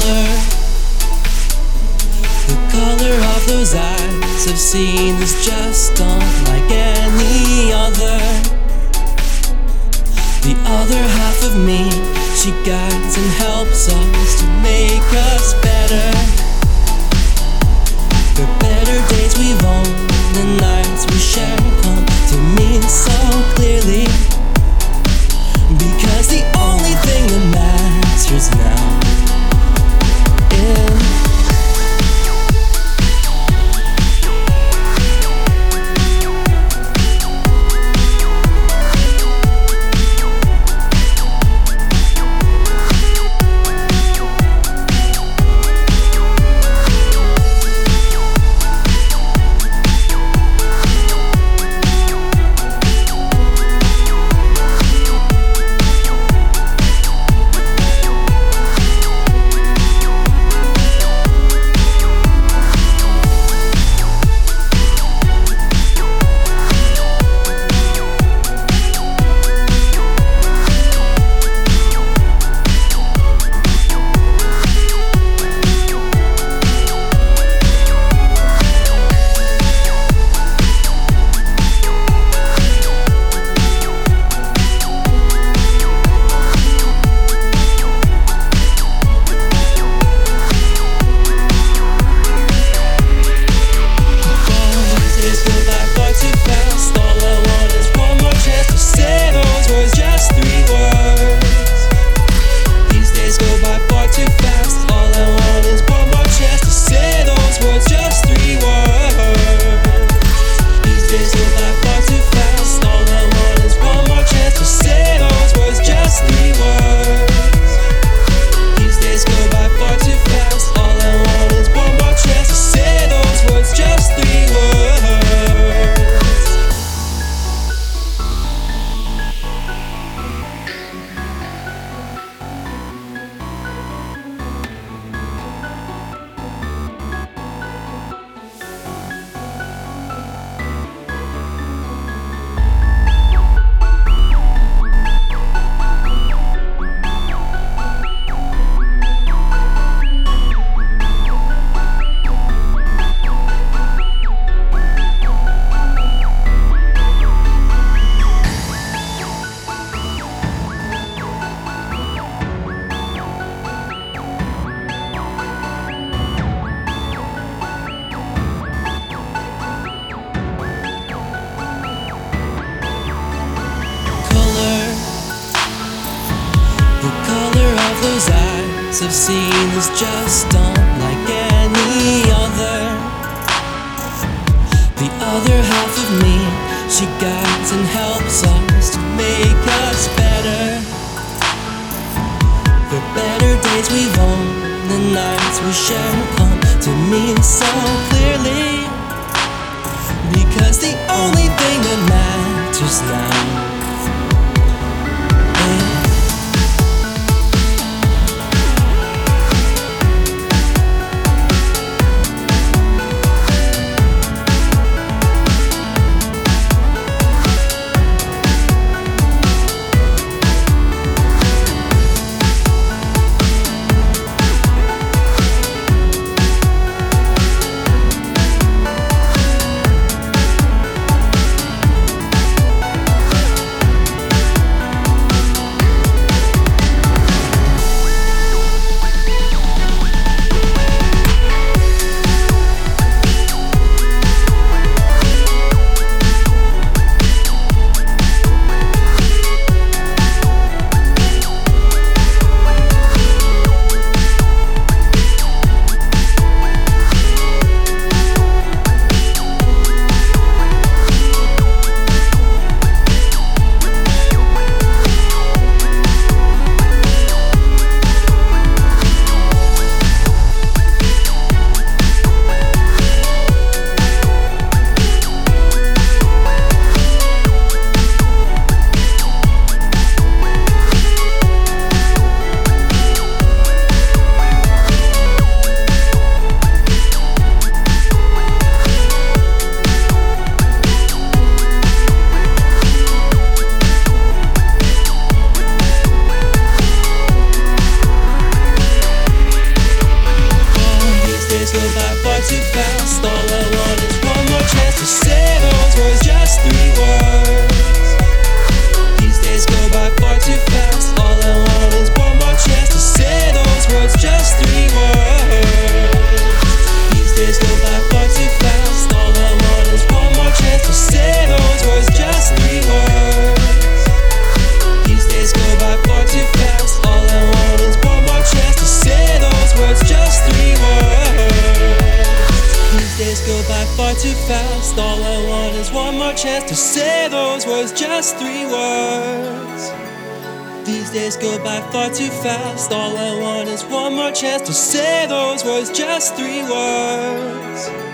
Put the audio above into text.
The color of those eyes I've seen is just unlike any other. The other half of me, she guides and helps us to make us better. The better days we've owned, the nights we share come to me so clearly. Because the only thing that matters now is I've seen is just unlike any other. The other half of me, she guides and helps us to make us better. The better days we've owned, the nights we share come to me so clearly. Because the only thing that matters now chance to say those words, just 3 words. These days go by far too fast. All I want is one more chance to say those words, just 3 words.